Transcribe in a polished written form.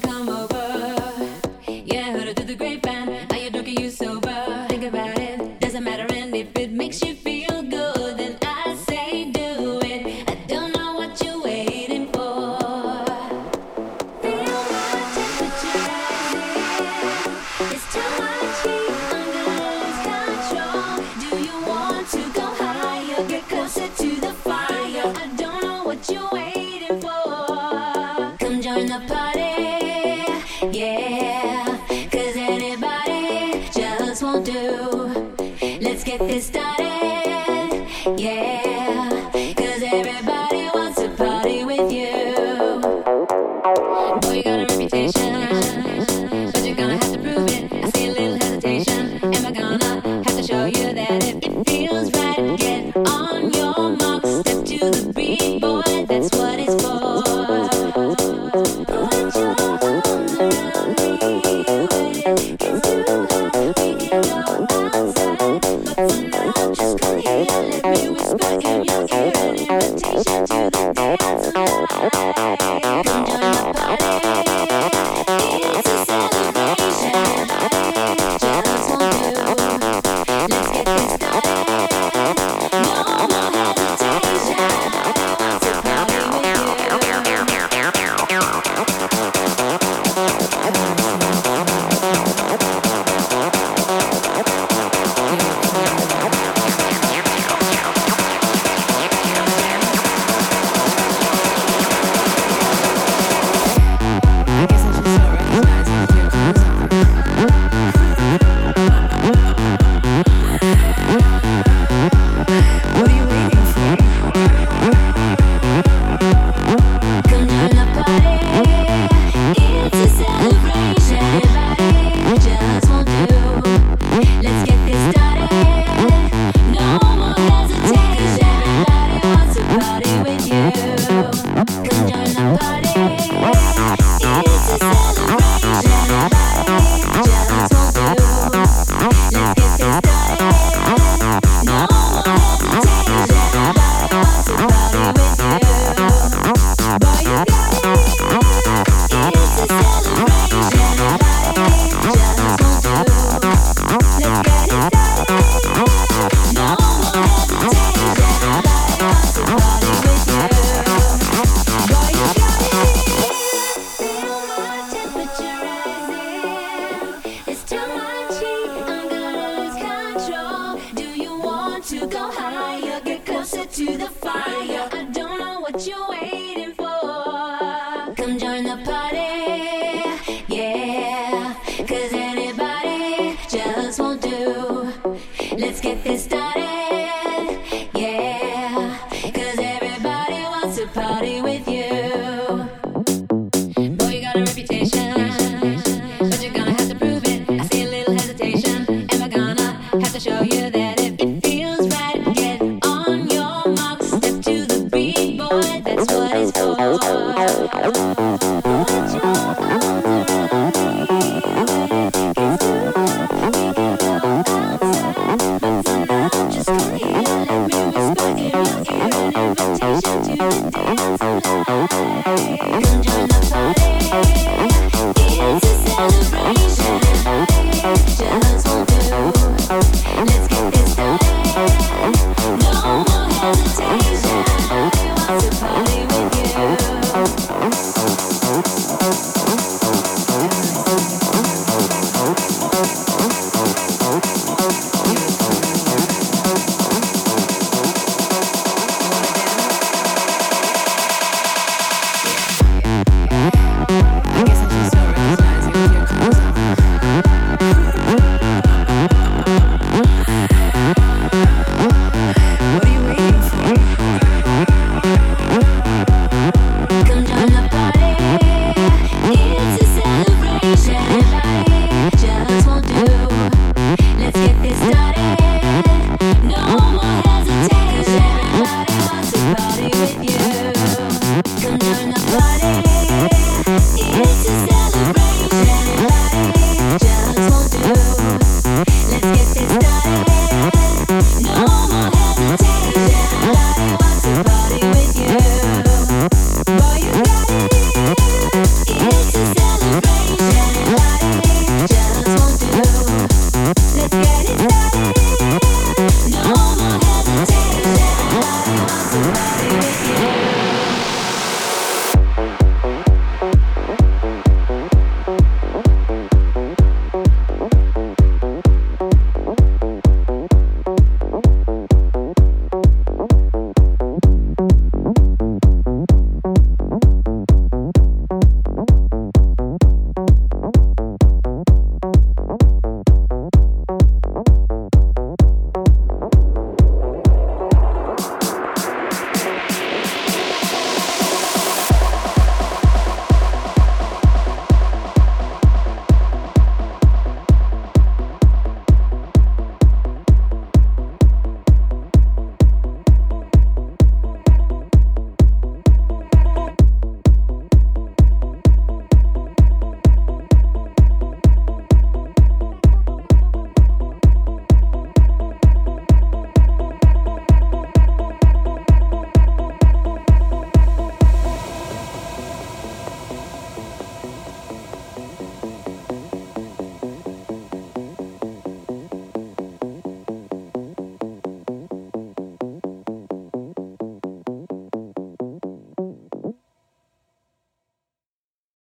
come over. Yeah, heard it through the grapevine. Are you drunk or you sober? Think about it, doesn't matter. And if it makes you feel good, then I say do it. I don't know what you're waiting for. Feel my temperature rising. It's too much heat, I'm gonna lose control. Do you want to go higher? Get closer to the fire. I don't know what you're waiting for. Come join the party, yeah. 'Cause anybody just won't do. Let's get this started, yeah. 'Cause everybody wants to party with you. Boy, you got a reputation, but you're gonna have to prove it. I see a little hesitation. Am I gonna have to show you that if it feels right, get on your mark, step to the beat, boy, that's what it's for. Put your arms around me when it gets too hot. We can go outside, but for now, just come here. Let me whisper in your ear an invitation to the dance floor. Come join the party. It's a celebration. Just won't do. Let's get this started. No more hesitation. To party with you. To go higher, get closer to the fire. I don't know what you're waiting for. Come join the party, yeah. 'Cause anybody just won't do. Let's get this started.